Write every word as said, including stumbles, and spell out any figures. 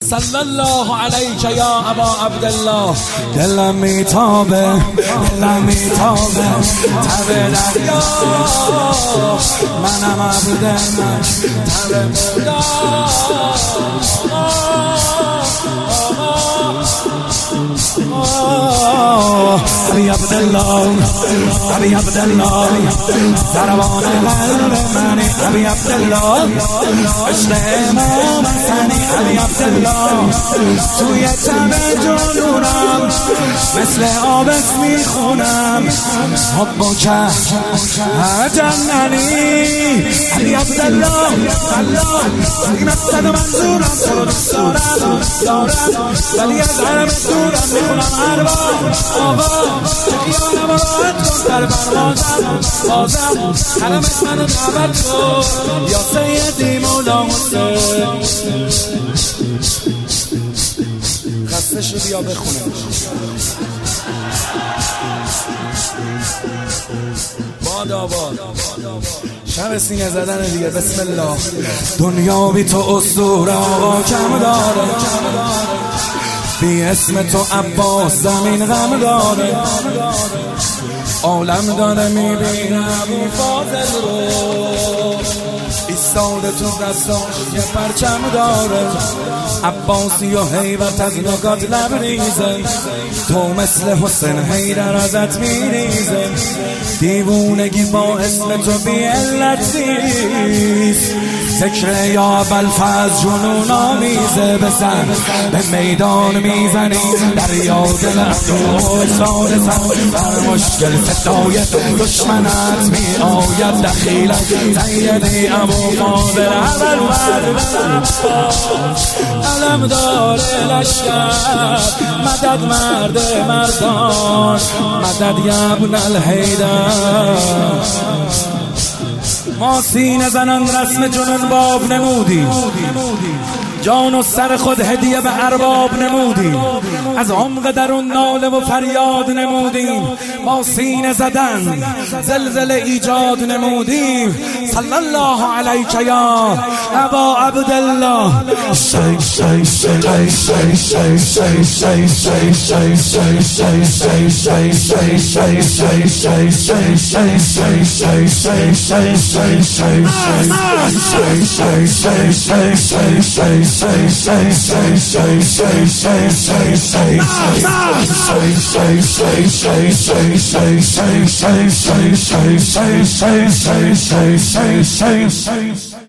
صلی الله علیک یا ابا عبدالله. دلم میتابه دلم میتابه تب دریا، منم عبد من تب مولا. علی عبدالله علی عبدالله ضربان قلب منی علی عبدالله، عشق امام حسنی علی عبدالله، توی تب جنونم مثل آبت میخونم حب که جننی علی عبدالله. این مقصد منظورم تو رو دوست دارم دارم، ولی از حرم دورم میخونم هر بار آوا خیانم راحت کن در پروازم بازم حرمت منو دعوت کن یا سیدی مولا حسین. خسته شدی یا بخونه باد آباد شب سینه زدن دیگه. بسم الله. دنیا بی تو اسطوره آقا کم داره، بی اسم تو عباس زمین غم داره، عالم داره میبینه ابو فاضل رو ایستاده تو دستاش یه پرچم داره. عباسی و حیبت از نگات لبریزه، تو مثل حسین حیدر ازت میریزه. دیوونگی با اسم تو بی علت نیست، ذکر یا ابوالفضل جنون آمیزه. بزن به میدان میزنی در یاد لحظه ساده سن بر مشکل ستای دشمنت می آید دخیل سیدی ابو فاضل ابوالفضل. علم داره لشکر مدد مرد مردان، مدد یا ابن الحیدر. ما سینه زنان رسم جنون باب نمودیم، جان و سر خود هدیه به ارباب نمودیم، از عمق درون ناله و فریاد نمودیم. ما سینه زدن زلزله ایجاد نمودیم. صلی الله علیک یا ابا عبدالله.